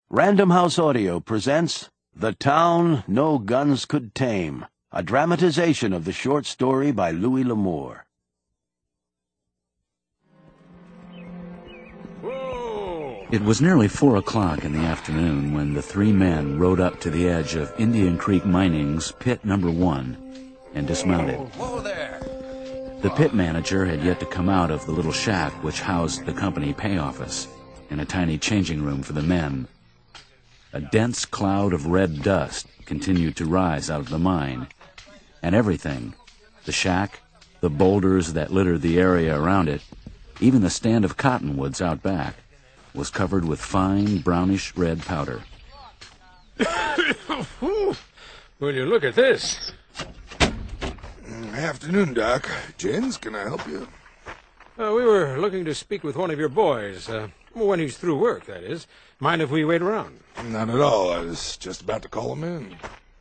Random House Audio presents The Town No Guns Could Tame, a dramatization of the short story by Louis L'Amour. It was nearly 4 o'clock in the afternoon when the three men rode up to the edge of Indian Creek Mining's Pit Number 1 and dismounted. Whoa there! The pit manager had yet to come out of the little shack which housed the company pay office and a tiny changing room for the men. A dense cloud of red dust continued to rise out of the mine, and everything, the shack, the boulders that littered the area around it, even the stand of cottonwoods out back, was covered with fine brownish red powder. Will you look at this? Afternoon, Doc. Jens, can I help you? We were looking to speak with one of your boys. When he's through work, that is. Mind if we wait around? Not at all. I was just about to call him in.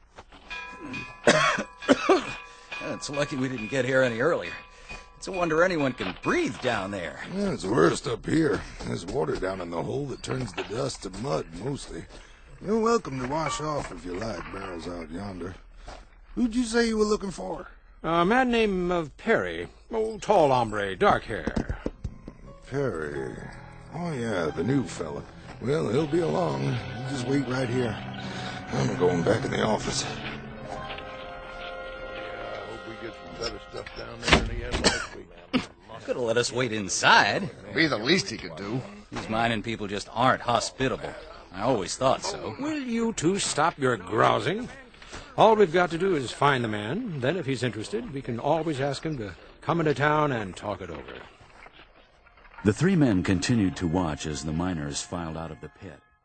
It's lucky we didn't get here any earlier. It's a wonder anyone can breathe down there. Yeah, it's worst up here. There's water down in the hole that turns the dust to mud, mostly. You're welcome to wash off if you like. Barrel's out yonder. Who'd you say you were looking for? A man named Perry. Oh, tall hombre, dark hair. Perry. Oh, yeah, the new fella. Well, he'll be along. You just wait right here. I'm going back in the office. I hope we get some better stuff down there than he had last week. Could have let us wait inside. Be the least he could do. These mining people just aren't hospitable. I always thought so. Will you two stop your grousing? All we've got to do is find the man. Then if he's interested, we can always ask him to come into town and talk it over. The three men continued to watch as the miners filed out of the pit.